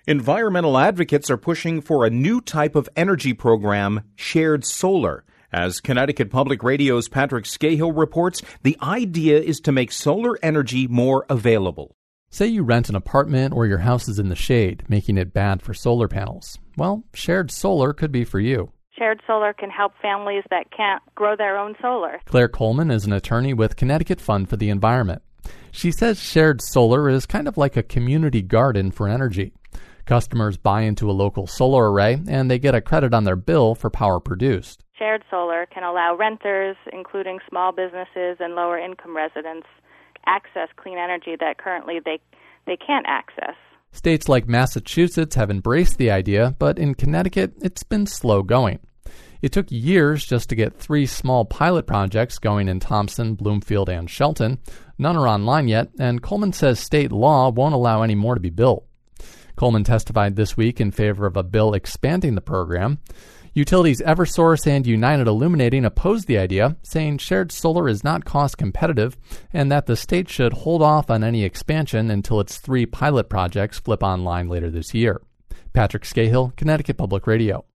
Environmental advocates are pushing for a new type of energy program, shared solar. As Connecticut Public Radio's Patrick Scahill reports, the idea is to make solar energy more available. Say you rent an apartment or your house is in the shade, making it bad for solar panels. Well, shared solar could be for you. Shared solar can help families that can't grow their own solar. Claire Coleman is an attorney with Connecticut Fund for the Environment. She says shared solar is kind of like a community garden for energy. Customers buy into a local solar array and they get a credit on their bill for power produced. Shared solar can allow renters, including small businesses and lower-income residents, access clean energy that currently they can't access. States like Massachusetts have embraced the idea, but in Connecticut, it's been slow going. It took years just to get 3 small pilot projects going in Thompson, Bloomfield, and Shelton. None are online yet, and Coleman says state law won't allow any more to be built. Coleman testified this week in favor of a bill expanding the program. Utilities Eversource and United Illuminating opposed the idea, saying shared solar is not cost competitive and that the state should hold off on any expansion until its 3 pilot projects flip online later this year. Patrick Scahill, Connecticut Public Radio.